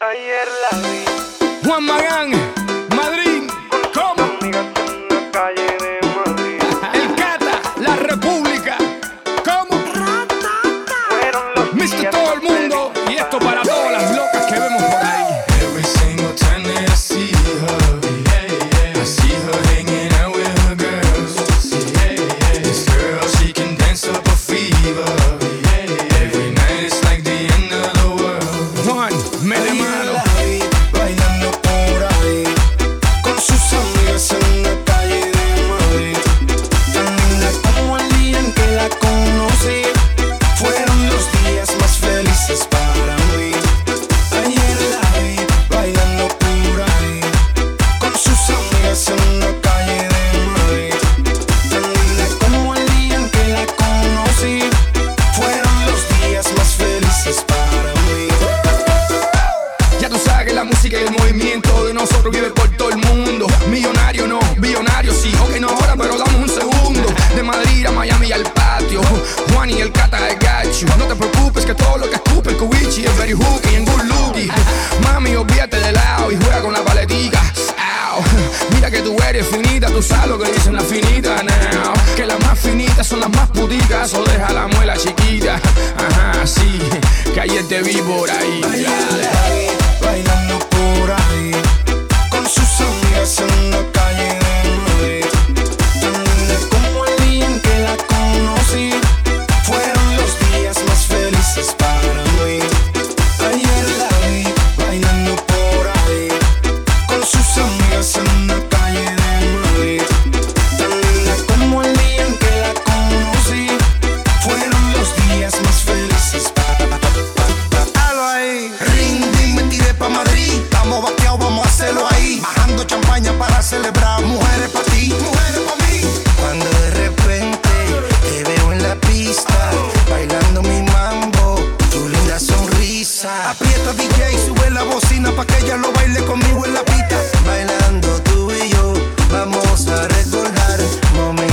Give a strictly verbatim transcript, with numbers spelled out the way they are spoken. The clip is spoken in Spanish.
Ayer la vi Juan Magán, Madrid, con ¿cómo? sus amigas en la calle de Madrid. El Cata, la República, ¿cómo? Fueron los mister días Todo el más mundo, y esto para todas las locas que vemos por ahí. Every single time that I see her, I see her hanging out with her girls. This girl, she can dance up a fever. Every night it's like the end of the world. Juan, mete mano. Bailando por ahí, con sus amigas en la calle de Madrid. Tan linda como el día en que la conocí. Fueron los días más felices para mí. Ayer la vi bailando por ahí, con sus amigas en la calle de Madrid. Tan linda como el día en que la conocí. Fueron los días más felices para mí. Ya tú sabes que la música y el movimiento de nosotros vive por todo el mundo. Millonario no, billonario sí, ok no ahora, pero damos un segundo. De Madrid a Miami y al patio, Juan y el Cata I got you. No te preocupes que todo lo que escupe el Kubichi es very hooky and good looking. Mami, olvídate de lado y juega con la paletica. Ow. Mira que tú eres finita, tú sabes lo que dicen las finitas now. Que las más finitas son las más puticas, o deja la muela chiquita. Ajá, sí, que ayer te vi por ahí. Ayer la vi bailando por ahí, con sus amigas en la calle de Madrid. Tan linda como el día en que la conocí. Fueron los días más felices para mí. Ayer la vi bailando por ahí, con sus amigas en la calle de Madrid. Tan linda como el día en que la conocí. Fueron los días más felices para mí. Halo ahí, ring, ding, me tiré pa' Madrid. Estamos vaqueados, vamos a hacerlo ahí. Bajando champaña para celebrar. Mujeres pa' ti, mujeres pa' mí. Cuando de repente te veo en la pista, bailando mi mambo, tu linda sonrisa. Aprieta D J, sube la bocina pa' que ella lo baile conmigo en la pista. Bailando tú y yo, vamos a recordar momentos